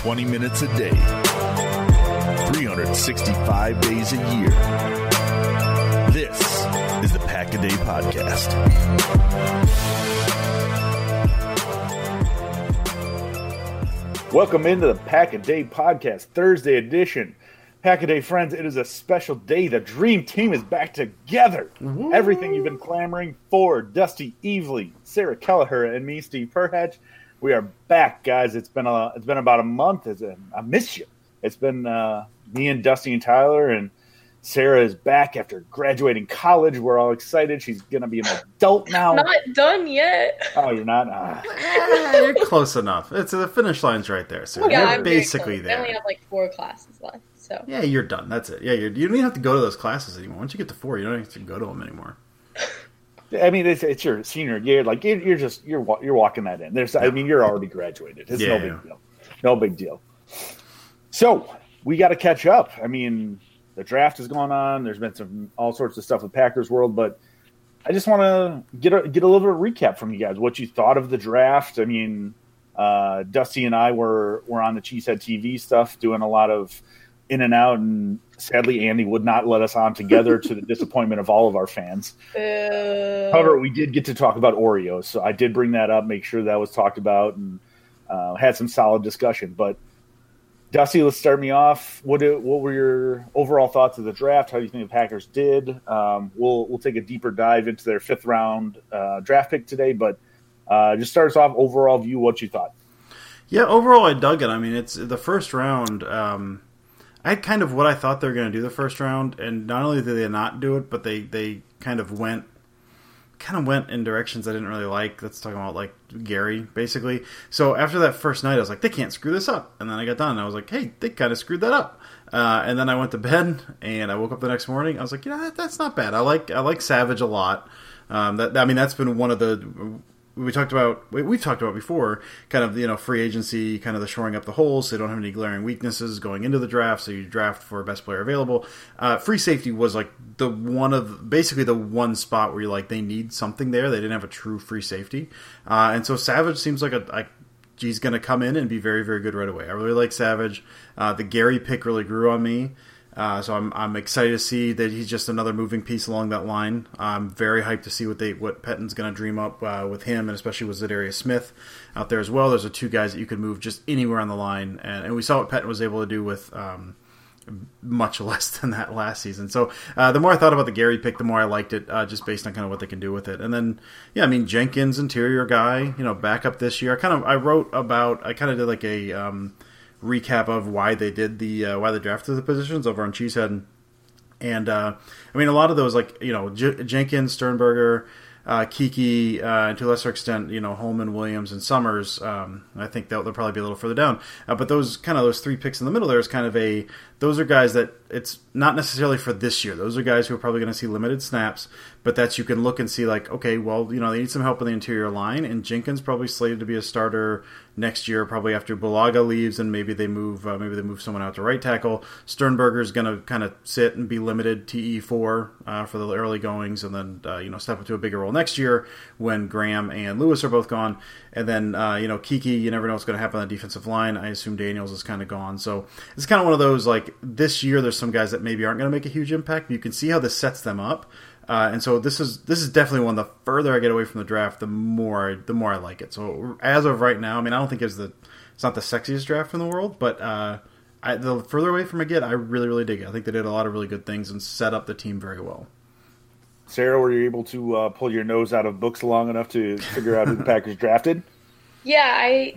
20 minutes a day, 365 days a year. This is the Pack-A-Day Podcast. Welcome into the Pack-A-Day Podcast, Thursday edition. Pack-A-Day friends, it is a special day. The Dream Team is back together. Woo. Everything you've been clamoring for. Dusty Evely, Sarah Kelleher, and me, Steve Perhatch. We are back, guys. It's been about a month. I miss you. It's been me and Dusty and Tyler, and Sarah is back after graduating college. We're all excited. She's going to be an adult now. Not done yet. Oh, you're not? You're close enough. The finish line's right there, Sarah. Yeah, you're I'm basically there. I only have like 4 classes left. So yeah, you're done. That's it. Yeah, you don't even have to go to those classes anymore. Once you get to 4, you don't have to go to them anymore. I mean, it's your senior year. Like you're walking that in. I mean, you're already graduated. It's no big deal. No big deal. So we got to catch up. I mean, the draft is going on. There's been all sorts of stuff with Packers World, but I just want to get a little bit of recap from you guys. What you thought of the draft? I mean, Dusty and I were on the Cheesehead TV stuff, doing a lot of in and out, and sadly Andy would not let us on together to the disappointment of all of our fans. However, we did get to talk about Oreos, so I did bring that up, make sure that was talked about, and had some solid discussion. But Dusty, let's start me off. What were your overall thoughts of the draft? How do you think the Packers did? We'll take a deeper dive into their 5th round draft pick today, but just start us off, overall view, what you thought. Yeah, overall I dug it. I mean, it's the first round. I had kind of what I thought they were going to do the first round, and not only did they not do it, but they kind of went in directions I didn't really like. That's talking about like Gary, basically. So after that first night, I was like, they can't screw this up. And then I got done, and I was like, hey, they kind of screwed that up. And then I went to bed, and I woke up the next morning. I was like, that's not bad. I like Savage a lot. That's been one of the. We've talked about before, kind of, free agency, kind of the shoring up the holes so they don't have any glaring weaknesses going into the draft, so you draft for best player available. Free safety was like the one spot where you're like, they need something there. They didn't have a true free safety. And so Savage seems like he's going to come in and be very, very good right away. I really like Savage. The Gary pick really grew on me. So I'm excited to see that he's just another moving piece along that line. I'm very hyped to see what Pettine's going to dream up with him, and especially with Za'Darius Smith out there as well. Those are 2 guys that you could move just anywhere on the line, and we saw what Pettine was able to do with much less than that last season. So the more I thought about the Gary pick, the more I liked it, just based on kind of what they can do with it. And then, Jenkins, interior guy, back up this year. I kind of did like a recap of why they did why they drafted the positions over on Cheesehead, and a lot of those, like Jenkins, Sternberger, Kiki, and to a lesser extent Holman, Williams, and Summers. I think they'll probably be a little further down, but those 3 picks in the middle there is kind of those are guys that it's not necessarily for this year. Those are guys who are probably going to see limited snaps, but that you can look and see like, okay, well, they need some help in the interior line, and Jenkins probably slated to be a starter next year, probably after Bulaga leaves, and maybe they move someone out to right tackle. Sternberger's going to kind of sit and be limited TE4 for the early goings, and then step up to a bigger role next year when Graham and Lewis are both gone. And then Kiki, you never know what's going to happen on the defensive line. I assume Daniels is kind of gone, so it's kind of one of those, like, this year there's some guys that maybe aren't going to make a huge impact, but you can see how this sets them up. And so this is definitely one. The further I get away from the draft, the more I like it. So as of right now, I don't think it's not the sexiest draft in the world, but the further away from I get, I really, really dig it. I think they did a lot of really good things and set up the team very well. Sarah, were you able to pull your nose out of books long enough to figure out who the Packers drafted? Yeah,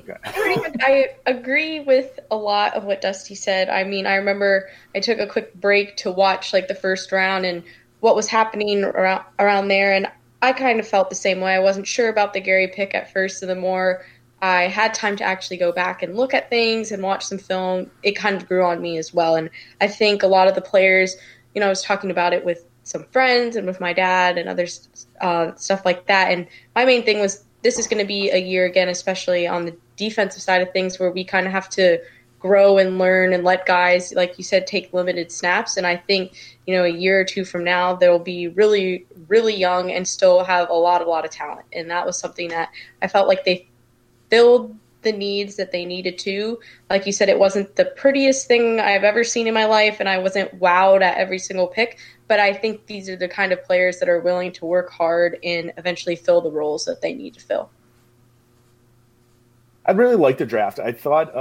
I agree with a lot of what Dusty said. I remember I took a quick break to watch like the first round and what was happening around there, and I kind of felt the same way. I wasn't sure about the Gary pick at first, so the more I had time to actually go back and look at things and watch some film, it kind of grew on me as well. And I think a lot of the players, I was talking about it with some friends and with my dad and other stuff like that, and my main thing was this is going to be a year again, especially on the defensive side of things, where we kind of have to grow and learn and let guys, like you said, take limited snaps. And I think, a year or two from now, they'll be really, really young and still have a lot of talent. And that was something that I felt like they filled the needs that they needed to. Like you said, it wasn't the prettiest thing I've ever seen in my life, and I wasn't wowed at every single pick, but I think these are the kind of players that are willing to work hard and eventually fill the roles that they need to fill. I really liked the draft. I thought,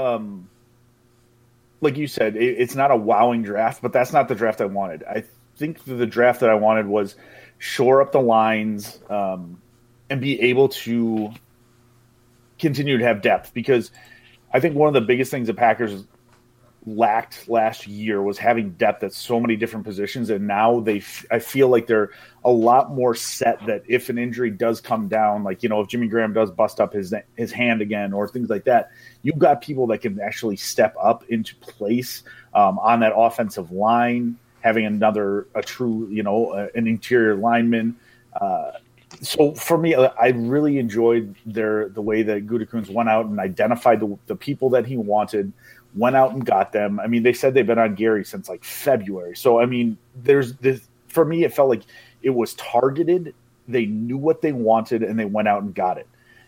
like you said, it's not a wowing draft, but that's not the draft I wanted. I think the draft that I wanted was shore up the lines and be able to continue to have depth, because I think one of the biggest things the Packers lacked last year was having depth at so many different positions, and now I feel like they're a lot more set that if an injury does come down, like, if Jimmy Graham does bust up his hand again or things like that, you've got people that can actually step up into place on that offensive line, having a true, an interior lineman. So for me, I really enjoyed the way that Gutekunst went out and identified the people that he wanted, went out and got them. I mean, they said they've been on Gary since like February. So, I mean, there's this, for me, it felt like it was targeted. They knew what they wanted and they went out and got it.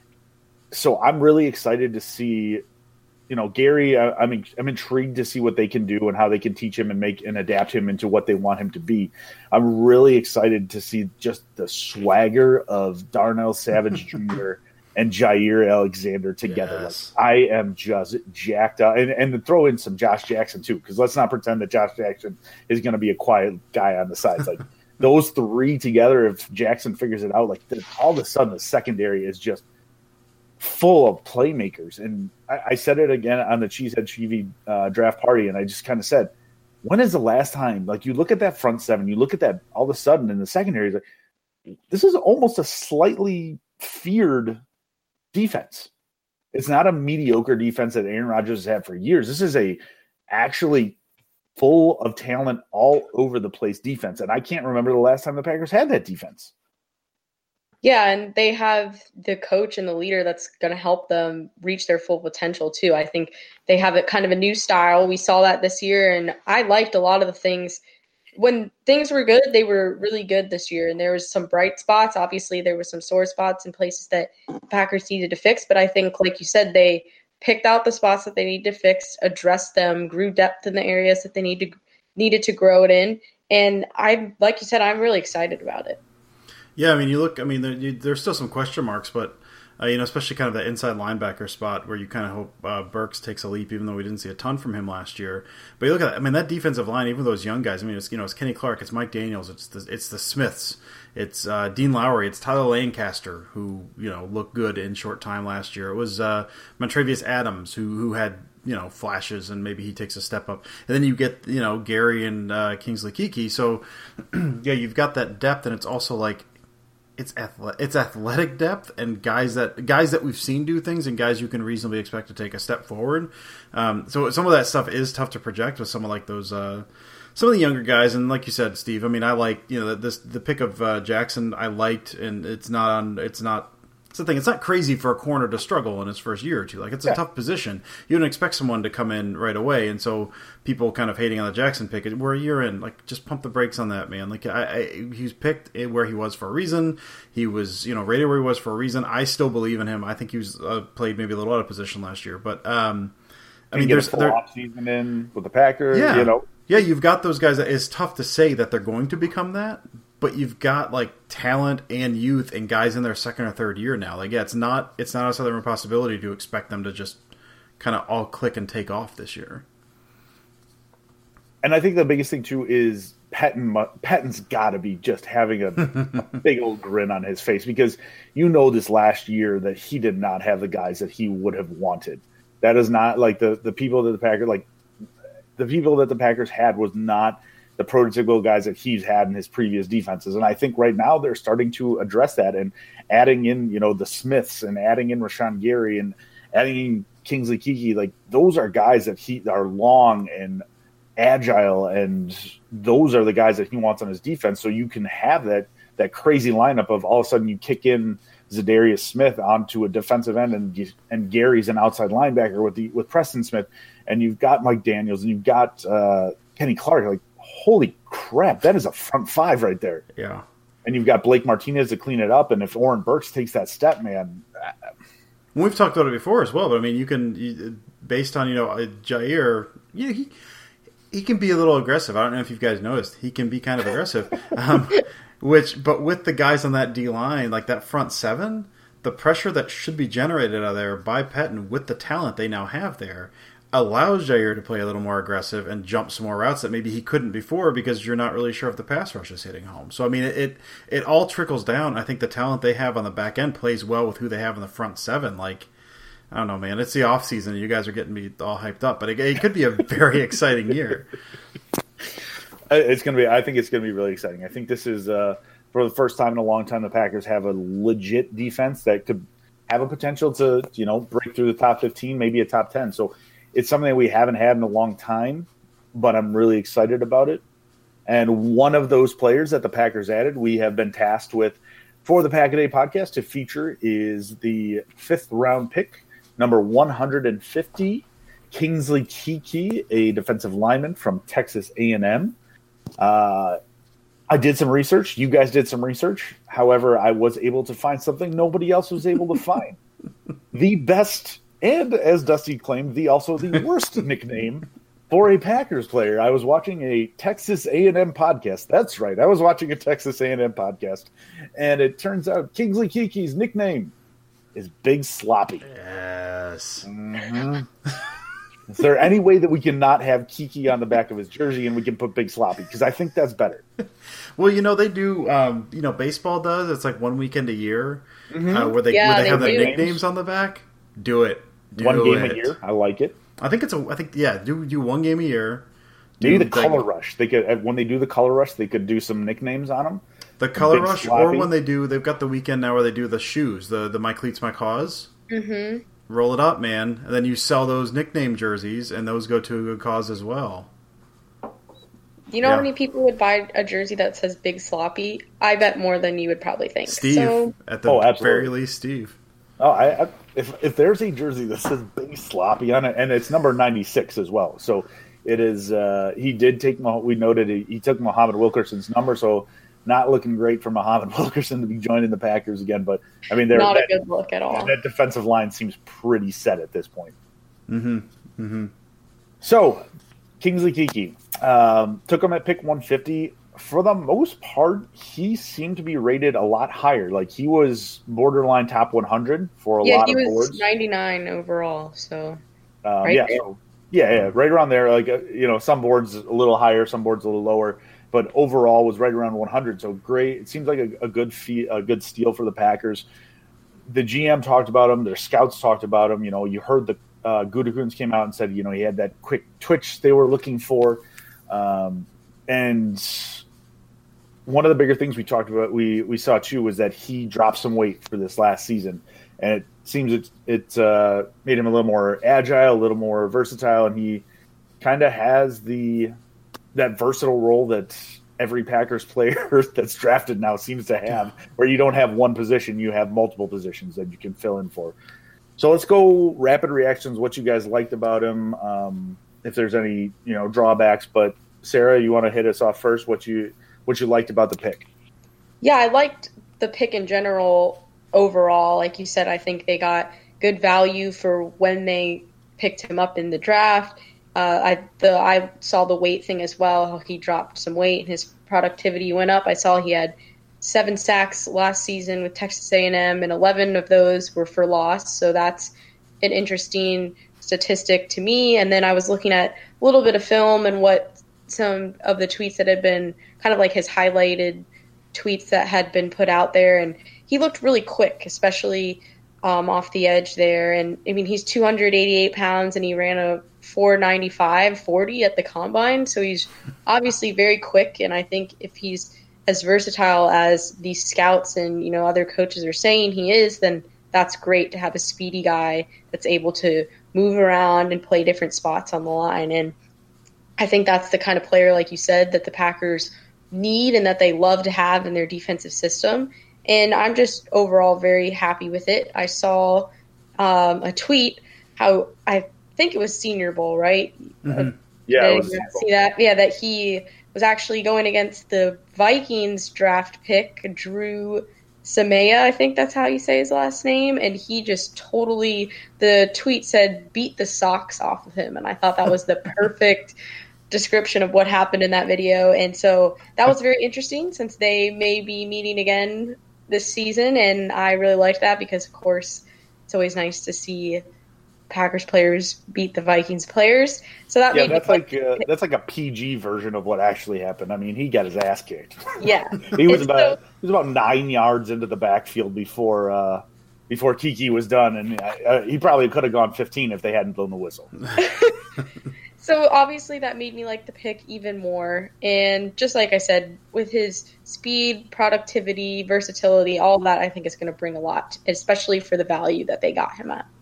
So I'm really excited to see, Gary, I'm intrigued to see what they can do and how they can teach him and make and adapt him into what they want him to be. I'm really excited to see just the swagger of Darnell Savage Jr. and Jair Alexander together. Yes. Like, I am just jacked up. And to throw in some Josh Jackson too, because let's not pretend that Josh Jackson is going to be a quiet guy on the sides. Like those three together, if Jackson figures it out, like all of a sudden the secondary is just full of playmakers. And I said it again on the Cheesehead Chevy draft party, and I just kind of said, when is the last time, like, you look at that front seven, you look at that all of a sudden in the secondary, like, this is almost a slightly feared defense. It's not a mediocre defense that Aaron Rodgers has had for years. This is a actually full of talent all over the place defense. And I can't remember the last time the Packers had that defense. Yeah, and they have the coach and the leader that's going to help them reach their full potential too. I think they have a kind of a new style. We saw that this year, and I liked a lot of the things. When things were good, they were really good this year, and there was some bright spots. Obviously, there were some sore spots and places that Packers needed to fix, but I think, like you said, they picked out the spots that they needed to fix, addressed them, grew depth in the areas that they needed to grow it in, and like you said, I'm really excited about it. Yeah, I mean, you look. I mean, there's still some question marks, but especially kind of that inside linebacker spot where you kind of hope Burks takes a leap, even though we didn't see a ton from him last year. But you look at that. I mean, that defensive line, even those young guys. I mean, it's Kenny Clark, it's Mike Daniels, it's the Smiths, it's Dean Lowry, it's Tyler Lancaster, who looked good in short time last year. It was Montravius Adams, who had flashes, and maybe he takes a step up. And then you get Gary and Kingsley Keke. So yeah, you've got that depth, and it's also like. It's athletic depth and guys that we've seen do things and guys you can reasonably expect to take a step forward. So some of that stuff is tough to project with someone like those some of the younger guys. And like you said, Steve, I mean, I like the pick of Jackson. I liked, and it's the thing. It's not crazy for a corner to struggle in his first year or two. Like, it's a tough position. You don't expect someone to come in right away, and so people kind of hating on the Jackson pick. We're a year in. Like, just pump the brakes on that, man. Like, he was picked where he was for a reason. He was, rated where he was for a reason. I still believe in him. I think he was played maybe a little out of position last year, but I mean, there's a full offseason in with the Packers. Yeah, you've got those guys. It's tough to say that they're going to become that. But you've got like talent and youth and guys in their second or third year now. Like, yeah, it's not outside of a possibility to expect them to just kind of all click and take off this year. And I think the biggest thing too is Pettin's got to be just having a big old grin on his face, because this last year that he did not have the guys that he would have wanted. That is not like the people that the Packers had was not the prototypical guys that he's had in his previous defenses. And I think right now they're starting to address that and adding in, the Smiths and adding in Rashawn Gary and adding in Kingsley Keke. Like, those are guys that are long and agile, and those are the guys that he wants on his defense. So you can have that crazy lineup of all of a sudden you kick in Zadarius Smith onto a defensive end, and Gary's an outside linebacker with Preston Smith, and you've got Mike Daniels, and you've got Kenny Clark. Like, holy crap, that is a front five right there. Yeah. And you've got Blake Martinez to clean it up, and if Oren Burks takes that step, man, We've talked about it before as well, but I mean, based on Jair, he can be a little aggressive. I don't know if you guys noticed, he can be kind of aggressive. But with the guys on that D line, like that front seven, the pressure that should be generated out of there by Pettine with the talent they now have there allows Jair to play a little more aggressive and jump some more routes that maybe he couldn't before because you're not really sure if the pass rush is hitting home. So, I mean, it all trickles down. I think the talent they have on the back end plays well with who they have in the front seven. Like, I don't know, man. It's the off season. You guys are getting me all hyped up, but it could be a very exciting year. It's going to be. I think it's going to be really exciting. I think this is for the first time in a long time the Packers have a legit defense that could have a potential to break through the top 15, maybe a top 10. So it's something that we haven't had in a long time, but I'm really excited about it. And one of those players that the Packers added, we have been tasked with for the Pack-A-Day podcast to feature is the 5th round pick, number 150, Kingsley Keke, a defensive lineman from Texas A&M. I did some research. You guys did some research. However, I was able to find something nobody else was able to find. The best, and as Dusty claimed, also the worst nickname for a Packers player. I was watching a Texas A&M podcast. That's right. I was watching a Texas A&M podcast, and it turns out Kingsley Keke's nickname is Big Sloppy. Yes. Mm-hmm. Is there any way that we can not have Keke on the back of his jersey and we can put Big Sloppy? Because I think that's better. Well, they do. Baseball does. It's like one weekend a year where they have the nicknames on the back. Do it. One game a year. I like it. I think do one game a year. Maybe the Color Rush. They could when they do the Color Rush, they could do some nicknames on them. The Color Rush, Sloppy. Or when they've got the weekend now where they do the shoes, the My Cleats My Cause. Mm-hmm. Roll it up, man, and then you sell those nickname jerseys, and those go to a good cause as well. You know how many people would buy a jersey that says Big Sloppy? I bet more than you would probably think. Steve, at the very least, Steve. Oh, if there's a jersey that says Big Sloppy on it, and it's number 96 as well, so it is. He did take. We noted he took Muhammad Wilkerson's number, so not looking great for Muhammad Wilkerson to be joining the Packers again. But I mean, they're not a good look at all. That defensive line seems pretty set at this point. Mm-hmm. Mm-hmm. So Kingsley Keke took him at pick 150. For the most part, he seemed to be rated a lot higher. Like he was borderline top 100 for a lot of boards. Yeah, he was 99 overall. So right around there. Like some boards a little higher, some boards a little lower. But overall was right around 100. So great. It seems like a good steal for the Packers. The GM talked about him. Their scouts talked about him. You heard the Gutekunst came out and said, he had that quick twitch they were looking for. And one of the bigger things we talked about, we saw too, was that he dropped some weight for this last season. And it seems it made him a little more agile, a little more versatile. And he kind of has that versatile role that every Packers player that's drafted now seems to have, where you don't have one position, you have multiple positions that you can fill in for. So let's go rapid reactions, what you guys liked about him, if there's any, drawbacks. But Sarah, you want to hit us off first, what you liked about the pick? Yeah, I liked the pick in general overall. Like you said, I think they got good value for when they picked him up in the draft. I saw the weight thing as well. He dropped some weight and his productivity went up. I saw he had 7 sacks last season with Texas A&M, and 11 of those were for loss. So that's an interesting statistic to me. And then I was looking at a little bit of film and what some of the tweets that had been kind of like his highlighted tweets that had been put out there. And he looked really quick, especially off the edge there. And I mean, he's 288 pounds and he ran a 4.95 at the combine. So he's obviously very quick. And I think if he's as versatile as these scouts and, other coaches are saying he is, then that's great to have a speedy guy that's able to move around and play different spots on the line. And I think that's the kind of player, like you said, that the Packers need and that they love to have in their defensive system. And I'm just overall very happy with it. I saw a tweet, how I think it was Senior Bowl, right? Mm-hmm. Yeah, it was see that? Yeah, that he was actually going against the Vikings draft pick, Drew Samaya, I think that's how you say his last name, and he just totally, the tweet said, beat the socks off of him, and I thought that was the perfect description of what happened in that video. And so that was very interesting since they may be meeting again this season, and I really liked that because, of course, it's always nice to see Packers players beat the Vikings players. So that made that's like a PG version of what actually happened. I mean, he got his ass kicked. Yeah, he was about 9 yards into the backfield before Kiki was done, and he probably could have gone 15 if they hadn't blown the whistle. So obviously that made me like the pick even more. And just like I said, with his speed, productivity, versatility, all of that, I think is going to bring a lot, especially for the value that they got him at.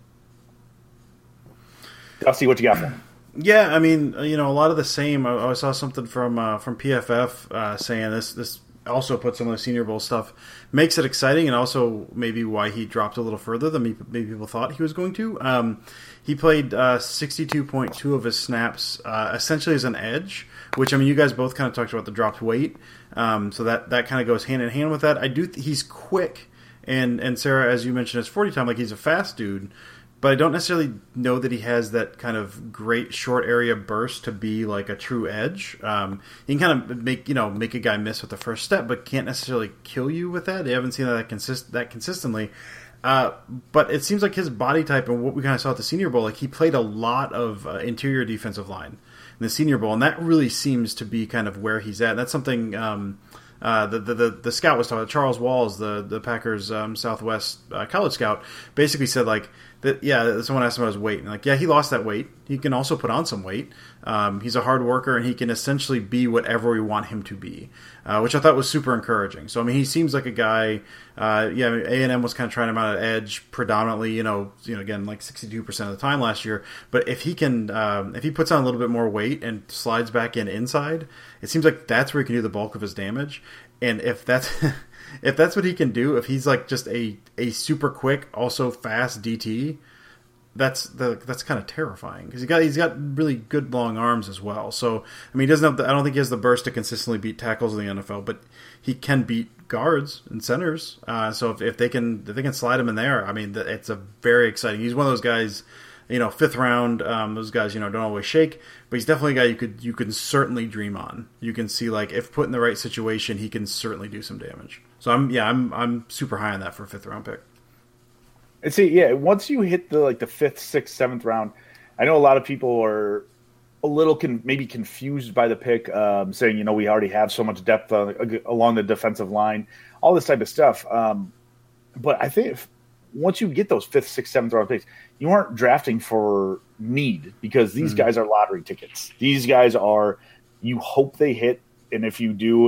I'll see what you got for him. Yeah, I mean, a lot of the same. I saw something from PFF saying this also put some of the Senior Bowl stuff, makes it exciting, and also maybe why he dropped a little further than maybe people thought he was going to. He played 62.2 of his snaps essentially as an edge, which, I mean, you guys both kind of talked about the dropped weight, so that kind of goes hand in hand with that. He's quick, and Sarah, as you mentioned, his 40 time, like he's a fast dude, but I don't necessarily know that he has that kind of great short area burst to be like a true edge. He can kind of make a guy miss with the first step, but can't necessarily kill you with that. They haven't seen that consistently. But it seems like his body type and what we kind of saw at the Senior Bowl, like he played a lot of interior defensive line in the Senior Bowl, and that really seems to be kind of where he's at. And that's something the scout was talking about. Charles Walls, the Packers Southwest college scout, basically said like that. Yeah, someone asked him about his weight, and like, yeah, he lost that weight. He can also put on some weight. He's a hard worker, and he can essentially be whatever we want him to be, which I thought was super encouraging. So I mean, he seems like a guy. A&M was kind of trying him out at edge predominantly. Again, like 62% of the time last year. But if he can, if he puts on a little bit more weight and slides back inside, it seems like that's where he can do the bulk of his damage. And if that's if that's what he can do, if he's like just a super quick, also fast DT, that's kind of terrifying because he's got really good long arms as well. So I mean, he doesn't have I don't think he has the burst to consistently beat tackles in the NFL, but he can beat guards and centers. So if they can slide him in there, I mean, it's a very exciting. He's one of those guys, fifth round. Those guys, don't always shake, but he's definitely a guy you can certainly dream on. You can see like if put in the right situation, he can certainly do some damage. So I'm super high on that for a fifth round pick. And see, once you hit the fifth, sixth, seventh round, I know a lot of people are a little maybe confused by the pick, saying, we already have so much depth along the defensive line, all this type of stuff. But I think once you get those fifth, sixth, seventh round picks, you aren't drafting for need because these guys are lottery tickets. These guys are, you hope they hit, and if you do,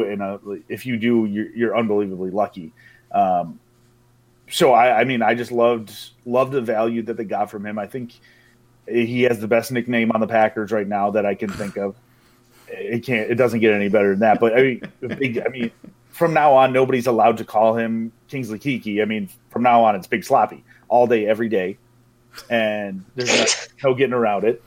you're unbelievably lucky. So I just loved the value that they got from him. I think he has the best nickname on the Packers right now that I can think of. It doesn't get any better than that. But I mean, from now on, nobody's allowed to call him Kingsley Kiki. I mean, from now on, it's Big Sloppy all day, every day, and there's no getting around it.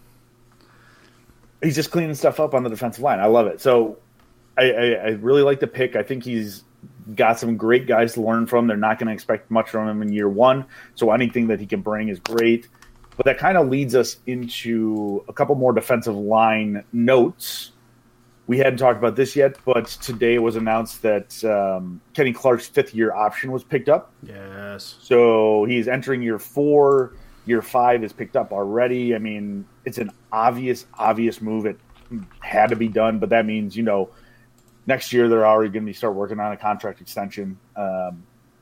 He's just cleaning stuff up on the defensive line. I love it. So I really like the pick. I think he's got some great guys to learn from. They're not going to expect much from him in year one, so anything that he can bring is great. But that kind of leads us into a couple more defensive line notes. We hadn't talked about this yet, but today it was announced that Kenny Clark's fifth-year option was picked up. Yes. So he's entering year 4. Year 5 is picked up already. I mean, it's an obvious move. It had to be done, but that means, next year they're already going to start working on a contract extension. I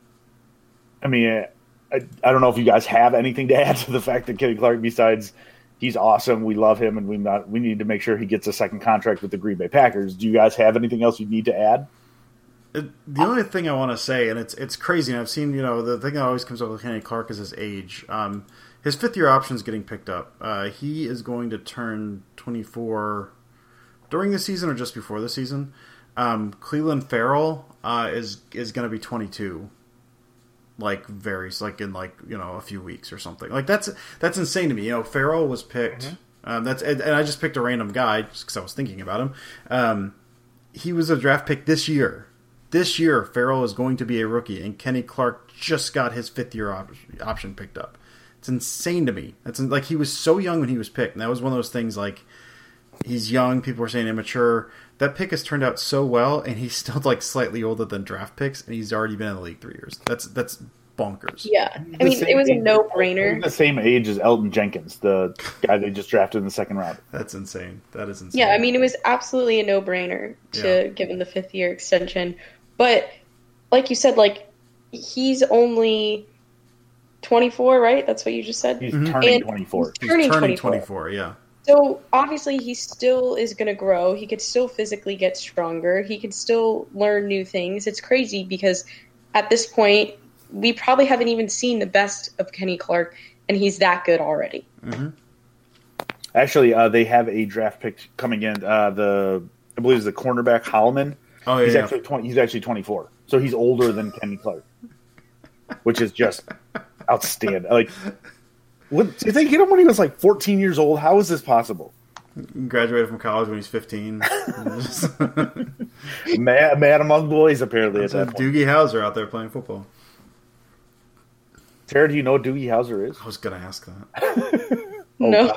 don't know if you guys have anything to add to the fact that Kenny Clark, besides he's awesome, we love him, and we need to make sure he gets a second contract with the Green Bay Packers. Do you guys have anything else you need to add? The only thing I want to say, and it's crazy, and I've seen, the thing that always comes up with Kenny Clark is his age. His fifth-year option is getting picked up. He is going to turn 24 during the season or just before the season. Cleveland Farrell is going to be 22. In a few weeks or something. Like that's insane to me. Farrell was picked. Mm-hmm. And I just picked a random guy just because I was thinking about him. He was a draft pick this year. this year Farrell is going to be a rookie, and Kenny Clark just got his 5th-year option picked up. It's insane to me. It's like he was so young when he was picked, and that was one of those things like he's young. People were saying immature. That pick has turned out so well, and he's still like slightly older than draft picks, and he's already been in the league 3 years. That's bonkers. Yeah, I mean, it was a no-brainer. The same age as Elton Jenkins, the guy they just drafted in the 2nd round. That's insane. That is insane. Yeah, I mean, it was absolutely a no-brainer to give him the 5th-year extension. But like you said, like he's only 24, right? That's what you just said? He's turning 24. He's turning 24, yeah. So, obviously, he still is going to grow. He could still physically get stronger. He could still learn new things. It's crazy because at this point, we probably haven't even seen the best of Kenny Clark, and he's that good already. Mm-hmm. Actually, they have a draft pick coming in. I believe it's the cornerback, Holloman. Oh, yeah. He's actually 24. So he's older than Kenny Clark, which is just outstanding. Like, what, did they get him when he was like 14 years old? How is this possible? He graduated from college when he's 15. Man among boys, apparently. At that point. Doogie Howser out there playing football. Tara, do you know what Doogie Howser is? I was going to ask that. No.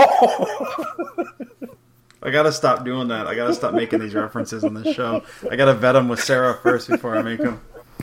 I gotta stop doing that. I gotta stop making these references on this show. I gotta vet them with Sarah first before I make them.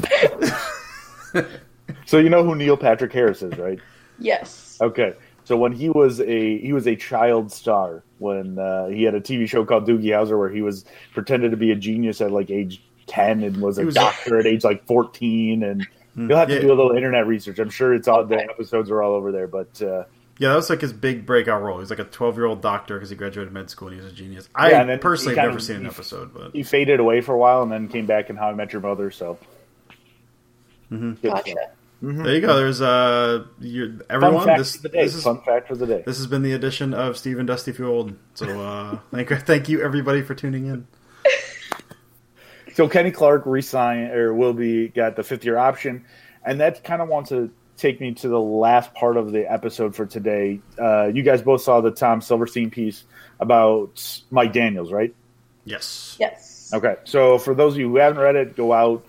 So you know who Neil Patrick Harris is, right? Yes. Okay. So when he was a child star when he had a TV show called Doogie Howser where he was pretended to be a genius at like age 10 and was a doctor at age like 14, and you'll have to do a little internet research. I'm sure it's all the episodes are all over there, but. Yeah, that was like his big breakout role. He was like a 12-year-old doctor because he graduated med school and he was a genius. I personally have never seen an episode, but he faded away for a while and then came back in How I Met Your Mother. So, Gotcha. There you go. There's everyone. Fun fact for the day. This has been the edition of Steve and Dusty Feel Old. So thank you everybody for tuning in. So Kenny Clark got the 5th-year option, and that kind of wants to take me to the last part of the episode for today. You guys both saw the Tom Silverstein piece about Mike Daniels, right? Yes. Yes. Okay. So for those of you who haven't read it, go out.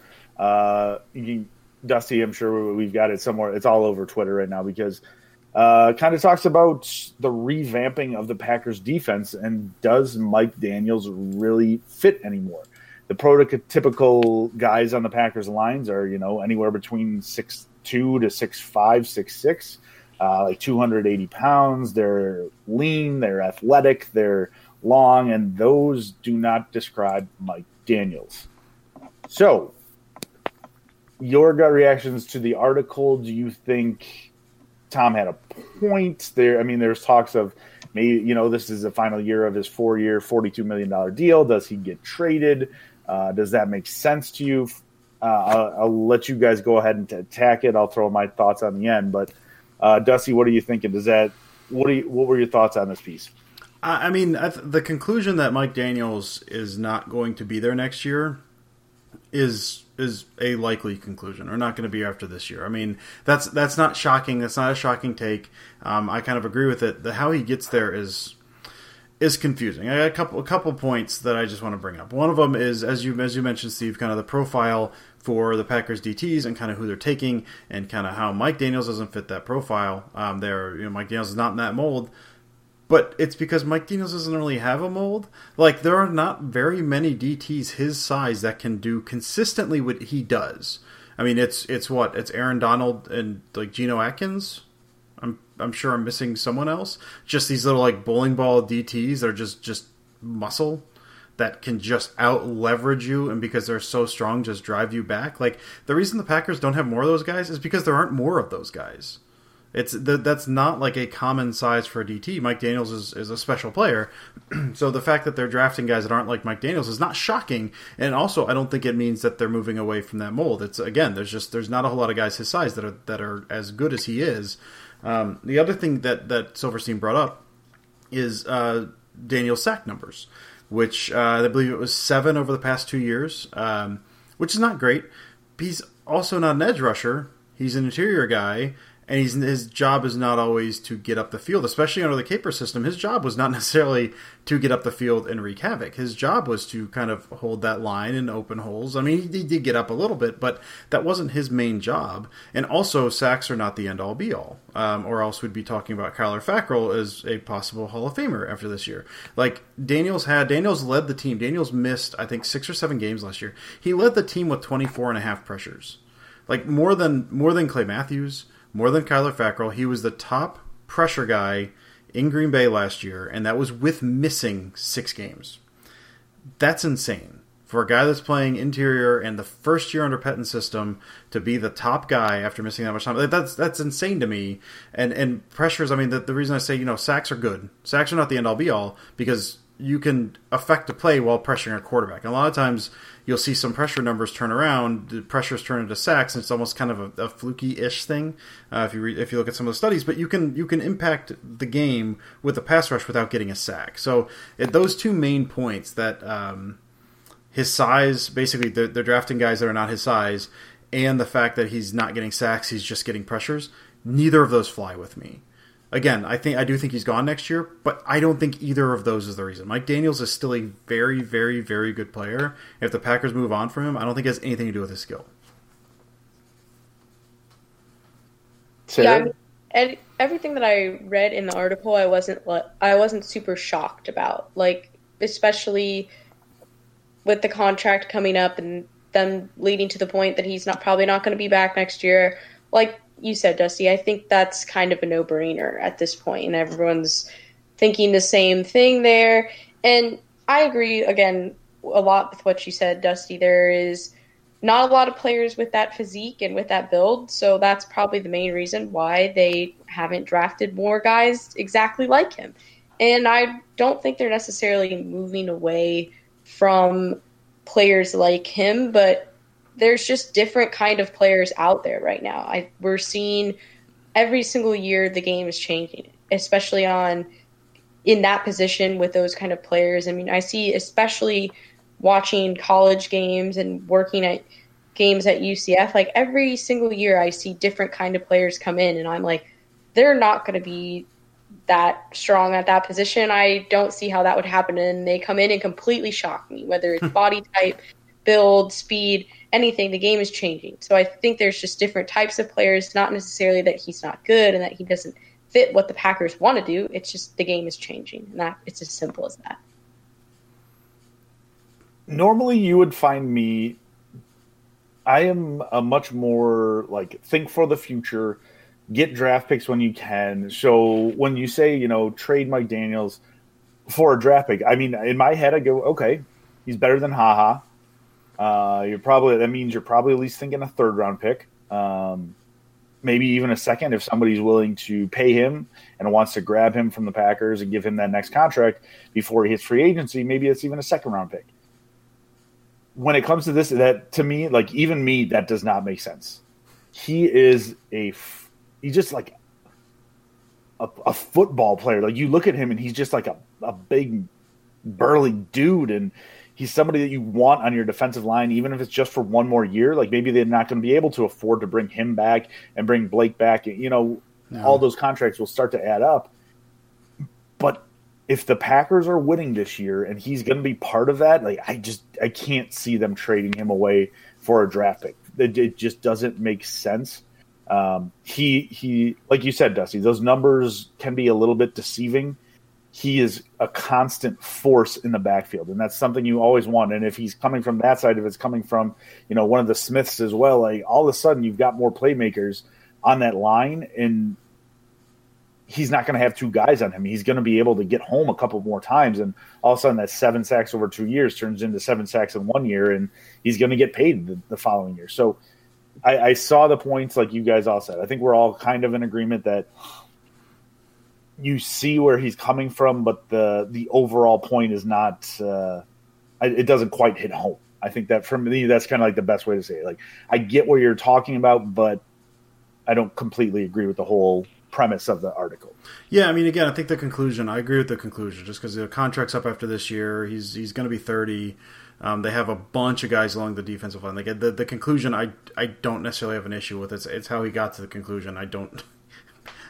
Dusty, I'm sure we've got it somewhere. It's all over Twitter right now because kind of talks about the revamping of the Packers defense and does Mike Daniels really fit anymore? The prototypical guys on the Packers lines are, anywhere between 6'2" to 6'5", 6'6", like 280 pounds. They're lean, they're athletic, they're long, and those do not describe Mike Daniels. So, your gut reactions to the article, do you think Tom had a point there? I mean, there's talks of maybe, this is the final year of his 4-year, $42 million deal. Does he get traded? Does that make sense to you? I'll let you guys go ahead and attack it. I'll throw my thoughts on the end. But Dusty, what are you thinking? What were your thoughts on this piece? I mean, the conclusion that Mike Daniels is not going to be there next year is a likely conclusion, or not going to be after this year. I mean, that's not shocking. That's not a shocking take. I kind of agree with it. How he gets there is confusing. I got a couple points that I just want to bring up. One of them is, as you mentioned, Steve, kind of the profile for the Packers DTs and kind of who they're taking, and kind of how Mike Daniels doesn't fit that profile. Mike Daniels is not in that mold, but it's because Mike Daniels doesn't really have a mold. Like, there are not very many DTs his size that can do consistently what he does. I mean, it's Aaron Donald and like Geno Atkins. I'm sure I'm missing someone else. Just these little like bowling ball DTs that are just muscle that can just out leverage you, and because they're so strong, just drive you back. Like, the reason the Packers don't have more of those guys is because there aren't more of those guys. That's not like a common size for a DT. Mike Daniels is a special player, so the fact that they're drafting guys that aren't like Mike Daniels is not shocking. And also, I don't think it means that they're moving away from that mold. It's, again, there's not a whole lot of guys his size that are as good as he is. The other thing that Silverstein brought up is Daniel's sack numbers, which I believe it was 7 over the past 2 years, which is not great. He's also not an edge rusher. He's an interior guy, and his job is not always to get up the field, especially under the Caper system. His job was not necessarily to get up the field and wreak havoc. His job was to kind of hold that line and open holes. I mean, he did get up a little bit, but that wasn't his main job. And also, sacks are not the end-all, be-all. Or else we'd be talking about Kyler Fackrell as a possible Hall of Famer after this year. Like, Daniels led the team. Daniels missed, I think, 6 or 7 games last year. He led the team with 24.5 pressures. Like, more than Clay Matthews, more than Kyler Fackrell. He was the top pressure guy in Green Bay last year, and that was with missing 6 games. That's insane. For a guy that's playing interior and the first year under Pettine's system to be the top guy after missing that much time, that's insane to me. And pressures, I mean, the reason I say, sacks are good. Sacks are not the end-all, be-all, because you can affect a play while pressuring a quarterback. And a lot of times you'll see some pressure numbers turn around, the pressures turn into sacks, and it's almost kind of a fluky-ish thing if you look at some of the studies. But you can impact the game with a pass rush without getting a sack. So those two main points, that his size, basically they're drafting guys that are not his size, and the fact that he's not getting sacks, he's just getting pressures, neither of those fly with me. Again, I do think he's gone next year, but I don't think either of those is the reason. Mike Daniels is still a very, very, very good player. If the Packers move on from him, I don't think it has anything to do with his skill. Yeah, I mean, and everything that I read in the article, I wasn't super shocked about. Like, especially with the contract coming up and them leading to the point that he's probably not going to be back next year. Like you said, Dusty, I think that's kind of a no-brainer at this point, and everyone's thinking the same thing there. And I agree, again, a lot with what you said, Dusty. There is not a lot of players with that physique and with that build, so that's probably the main reason why they haven't drafted more guys exactly like him. And I don't think they're necessarily moving away from players like him, but there's just different kind of players out there right now. We're seeing every single year the game is changing, especially in that position with those kind of players. I mean, I see, especially watching college games and working at games at UCF, like every single year I see different kind of players come in, and I'm like, they're not going to be that strong at that position. I don't see how that would happen, and they come in and completely shock me, whether it's body type, build, speed, anything. The game is changing. So I think there's just different types of players, not necessarily that he's not good and that he doesn't fit what the Packers want to do. It's just the game is changing, and it's as simple as that. Normally you would find me, I am a much more like think for the future, get draft picks when you can. So when you say, trade Mike Daniels for a draft pick, I mean, in my head I go, okay, he's better than HaHa. That means you're probably at least thinking a 3rd round pick, maybe even a 2nd if somebody's willing to pay him and wants to grab him from the Packers and give him that next contract before he hits free agency. Maybe it's even a 2nd round pick. When it comes to this, that to me, like even me, that does not make sense. He is he's just like a football player. Like you look at him and he's just like a big burly dude, and he's somebody that you want on your defensive line, even if it's just for one more year. Like maybe they're not going to be able to afford to bring him back and bring Blake back. All those contracts will start to add up. But if the Packers are winning this year and he's going to be part of that, like I can't see them trading him away for a draft pick. It just doesn't make sense. He like you said, Dusty, those numbers can be a little bit deceiving. He is a constant force in the backfield, and that's something you always want. And if he's coming from that side, if it's coming from, one of the Smiths as well, like all of a sudden you've got more playmakers on that line, and he's not going to have 2 guys on him. He's going to be able to get home a couple more times, and all of a sudden that 7 sacks over 2 years turns into 7 sacks in 1 year, and he's going to get paid the following year. So I saw the points like you guys all said. I think we're all kind of in agreement that you see where he's coming from, but the overall point is not it doesn't quite hit home. I think that for me, that's kind of like the best way to say it. Like, I get what you're talking about, but I don't completely agree with the whole premise of the article. Yeah, I mean, again, I think I agree with the conclusion, just because the contract's up after this year. He's going to be 30. They have a bunch of guys along the defensive line. The conclusion, I don't necessarily have an issue with. It's how he got to the conclusion. I don't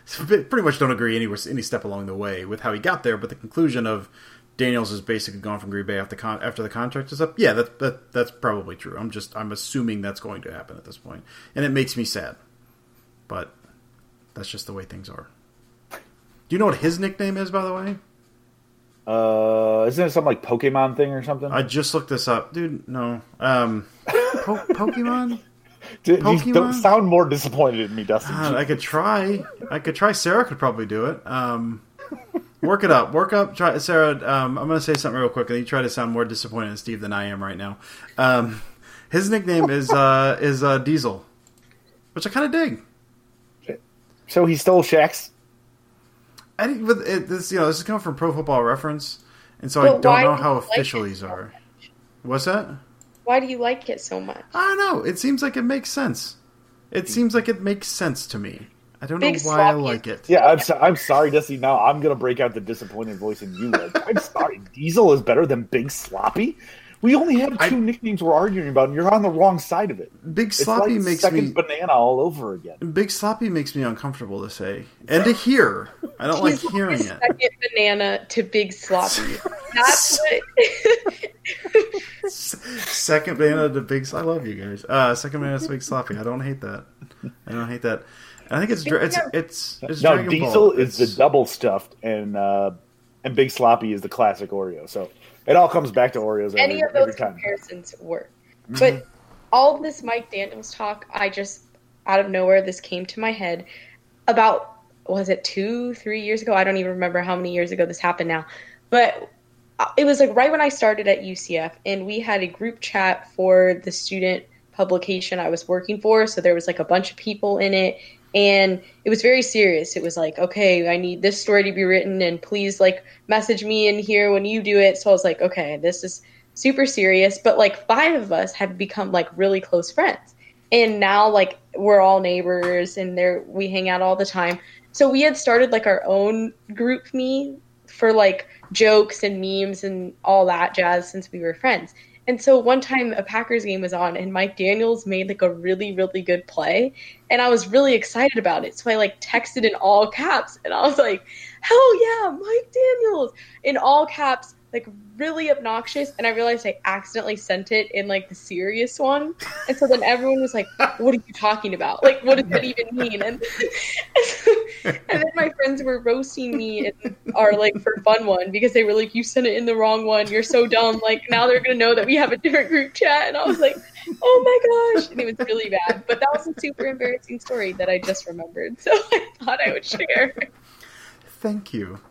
pretty much don't agree any step along the way with how he got there, but the conclusion of Daniels is basically gone from Green Bay after the contract is up. Yeah, that's probably true. I'm assuming that's going to happen at this point, and it makes me sad, but that's just the way things are. Do you know what his nickname is, by the way? Isn't it some like Pokemon thing or something? I just looked this up, dude. No, Pokemon. Pokemon? You don't sound more disappointed in me, Dustin. I could try. Sarah could probably do it. Work it up. Try, Sarah. I'm going to say something real quick, and you try to sound more disappointed in Steve than I am right now. His nickname is Diesel, which I kind of dig. So he stole Shaq's. I think this is coming from Pro Football Reference, and so I don't know how official these are. What's that? Why do you like it so much? I don't know. It seems like it makes sense. It seems like it makes sense to me. I don't know why I like it. Yeah, I'm sorry, Dusty. Now I'm going to break out the disappointed voice in you. Like, I'm sorry. Diesel is better than Big Sloppy? We only have two nicknames we're arguing about, and you're on the wrong side of it. Big Sloppy it's like makes second banana all over again. Big Sloppy makes me uncomfortable to say and to hear. I don't like hearing it. Second banana to Big Sloppy. That's what. Second banana to Big. I love you guys. Second banana to Big Sloppy. I don't hate that. I think it's no. Dragon Diesel Ball. is the double stuffed, and Big Sloppy is the classic Oreo. So it all comes back to Oreos. Any of those comparisons work, but all of this Mike Daniels talk, I just out of nowhere this came to my head about, was it 2-3 years ago? I don't even remember how many years ago this happened now, but it was like right when I started at UCF, and we had a group chat for the student publication I was working for. So there was like a bunch of people in it. And it was very serious. It was like, okay, I need this story to be written, and please like message me in here when you do it. So I was like, okay, this is super serious. But like 5 of us had become like really close friends. And now like we're all neighbors, and we hang out all the time. So we had started like our own group me for like jokes and memes and all that jazz since we were friends. And so one time a Packers game was on, and Mike Daniels made like a really, really good play. And I was really excited about it. So I like texted in all caps, and I was like, hell yeah, Mike Daniels in all caps, like really obnoxious. And I realized I accidentally sent it in like the serious one. And so then everyone was like, what are you talking about? Like, what does that even mean? And then my friends were roasting me in our like for fun one, because they were like, you sent it in the wrong one. You're so dumb. Like now they're going to know that we have a different group chat. And I was like, oh my gosh. And it was really bad. But that was a super embarrassing story that I just remembered. So I thought I would share. Thank you.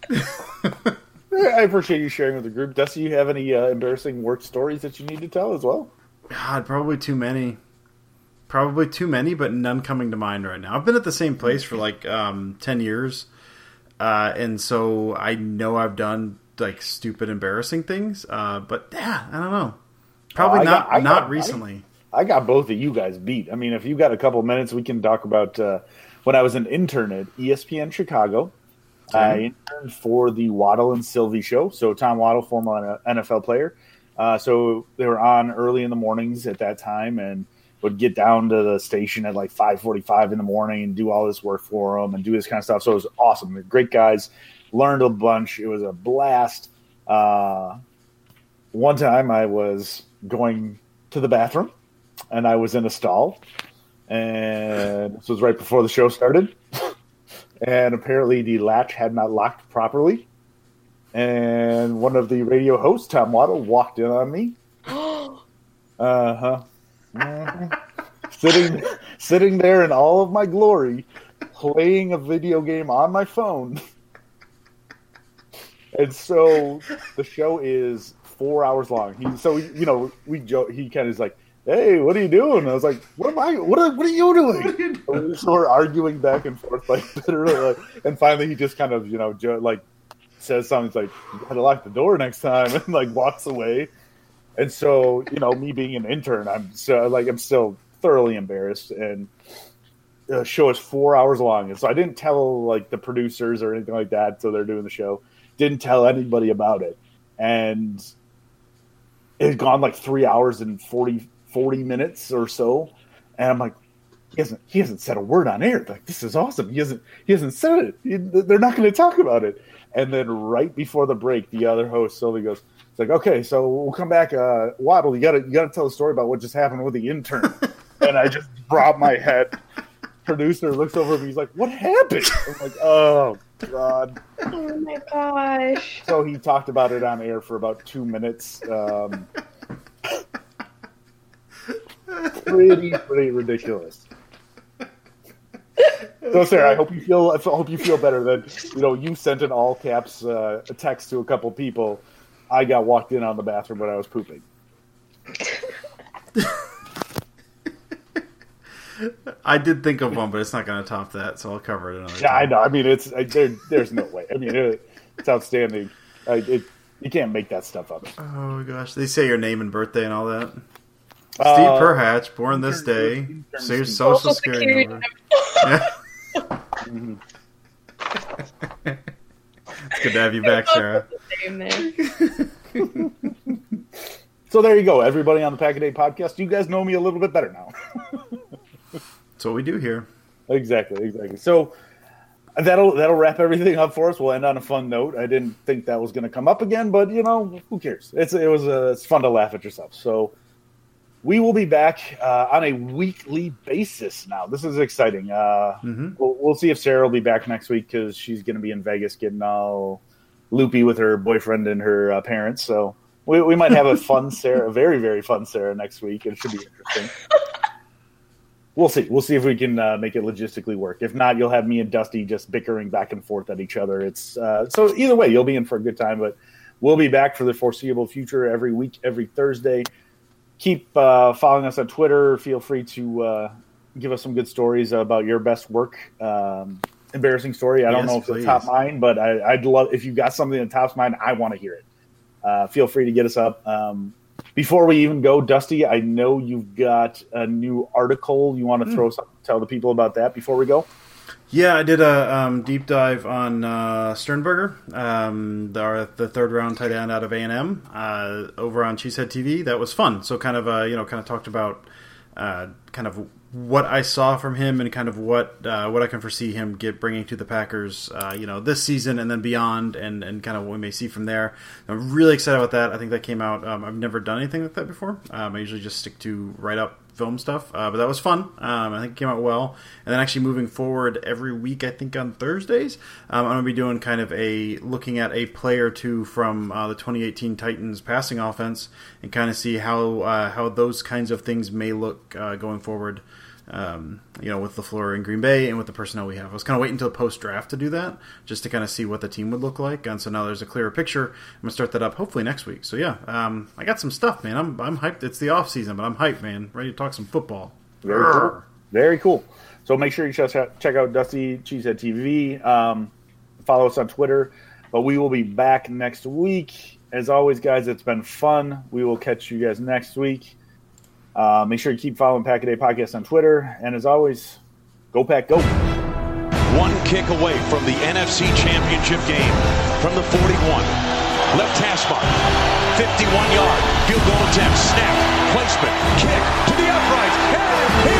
I appreciate you sharing with the group. Dusty, you have any embarrassing work stories that you need to tell as well? God, probably too many. But none coming to mind right now. I've been at the same place for like 10 years. And so I know I've done like stupid, embarrassing things. But yeah, I don't know. Probably not recently. I got both of you guys beat. I mean, if you got a couple minutes, we can talk about when I was an intern at ESPN Chicago. I interned for the Waddle and Sylvie show. So Tom Waddle, former NFL player. So they were on early in the mornings at that time, and would get down to the station at like 5:45 in the morning and do all this work for them and do this kind of stuff. So it was awesome. They're great guys. Learned a bunch. It was a blast. One time I was going to the bathroom, and I was in a stall. And this was right before the show started. And apparently the latch had not locked properly. And one of the radio hosts, Tom Waddle, walked in on me. Sitting there in all of my glory, playing a video game on my phone. And so the show is 4 hours long. We joke. He kind of is like, "Hey, what are you doing?" I was like, "What are you doing?" So we're arguing back and forth like literally, and finally he just kind of says something. He's like, "You gotta lock the door next time," and like walks away. And so me being an intern, I'm still thoroughly embarrassed. And the show is 4 hours long, and so I didn't tell like the producers or anything like that. So they're doing the show. Didn't tell anybody about it, and it had gone like 3 hours and 40 minutes or so. And I'm like, he hasn't said a word on air. Like, this is awesome. He hasn't said it. They're not going to talk about it. And then right before the break, the other host, Sylvie, goes, it's like, okay, so we'll come back. Waddle, you gotta tell a story about what just happened with the intern. And I just dropped my head. Producer looks over at me. He's like, what happened? I'm like, oh, God. Oh, my gosh. So he talked about it on air for about 2 minutes. Pretty ridiculous. So, Sarah, I hope you feel better that, you sent an all caps a text to a couple people. I got walked in on the bathroom when I was pooping. I did think of one, but it's not going to top that, so I'll cover it another time. Yeah, I know. I mean, there's no way. I mean, it's outstanding. You can't make that stuff up. Oh, gosh. They say your name and birthday and all that. Steve Perhatch, born this day. Say your social security number. Yeah. Mm-hmm. It's good to have you back, Sarah. So there you go, everybody on the Pack a Day podcast. You guys know me a little bit better now. That's what we do here. Exactly. So that'll wrap everything up for us. We'll end on a fun note. I didn't think that was going to come up again, but who cares? It's fun to laugh at yourself. So we will be back on a weekly basis now. This is exciting. We'll see if Sarah will be back next week because she's going to be in Vegas getting all loopy with her boyfriend and her parents. So we might have a fun Sarah, a very, very fun Sarah next week. It should be interesting. We'll see. We'll see if we can make it logistically work. If not, you'll have me and Dusty just bickering back and forth at each other. It's so either way, you'll be in for a good time. But we'll be back for the foreseeable future every week, every Thursday. Keep following us on Twitter. Feel free to give us some good stories about your best work. Embarrassing story. I don't know if it's top mine, but I'd love if you got something that tops mine. I want to hear it. Feel free to get us up. Before we even go, Dusty, I know you've got a new article. You want to tell the people about that before we go? Yeah, I did a deep dive on Sternberger, the third round tight end out of A&M, over on Cheesehead TV. That was fun. So kind of talked about kind of what I saw from him and kind of what I can foresee him bringing to the Packers, this season and then beyond, and kind of what we may see from there. I'm really excited about that. I think that came out. I've never done anything like that before. I usually just stick to write up film stuff, but that was fun. I think it came out well. And then actually moving forward every week, I think on Thursdays, I'm going to be doing kind of looking at a play or two from the 2018 Titans passing offense and kind of see how those kinds of things may look going forward. With LaFleur in Green Bay and with the personnel we have. I was kind of waiting until post-draft to do that, just to kind of see what the team would look like. And so now there's a clearer picture. I'm going to start that up hopefully next week. So yeah, I got some stuff, man. I'm hyped. It's the off season, but I'm hyped, man. Ready to talk some football. Very cool. Very cool. So make sure you check out Dusty Cheesehead TV. Follow us on Twitter. But we will be back next week. As always, guys, it's been fun. We will catch you guys next week. Make sure you keep following Pack a Day Podcast on Twitter. And as always, go Pack, go. One kick away from the NFC Championship game from the 41. Left hash mark. 51-yard field goal attempt. Snap. Placement. Kick to the uprights. And